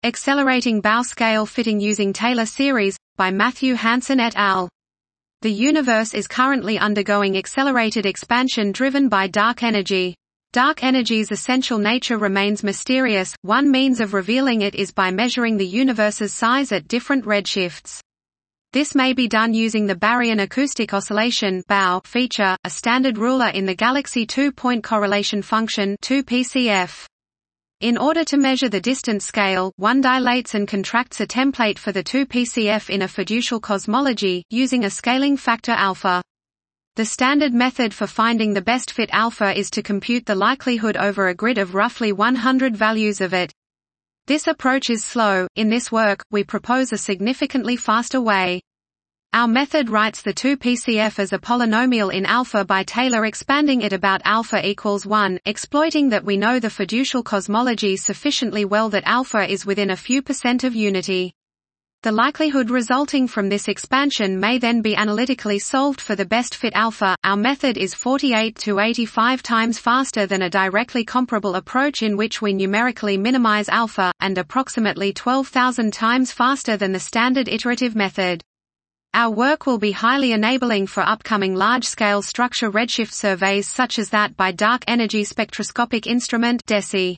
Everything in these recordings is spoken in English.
Accelerating Bow Scale Fitting Using Taylor Series, by Matthew Hansen et al. The universe is currently undergoing accelerated expansion driven by dark energy. Dark energy's essential nature remains mysterious. One means of revealing it is by measuring the universe's size at different redshifts. This may be done using the Baryon acoustic oscillation (BAO) feature, a standard ruler in the galaxy two-point correlation function (2PCF). In order to measure the distance scale, one dilates and contracts a template for the 2PCF in a fiducial cosmology, using a scaling factor alpha. The standard method for finding the best fit alpha is to compute the likelihood over a grid of roughly 100 values of it. This approach is slow. In this work, we propose a significantly faster way. Our method writes the 2PCF as a polynomial in alpha by Taylor expanding it about alpha equals 1, exploiting that we know the fiducial cosmology sufficiently well that alpha is within a few percent of unity. The likelihood resulting from this expansion may then be analytically solved for the best fit alpha. Our method is 48 to 85 times faster than a directly comparable approach in which we numerically minimize alpha, and approximately 12,000 times faster than the standard iterative method. Our work will be highly enabling for upcoming large-scale structure redshift surveys such as that by Dark Energy Spectroscopic Instrument (DESI).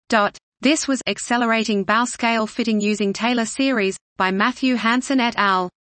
This was Accelerating Bow Scale Fitting Using Taylor Series, by Matthew Hansen et al.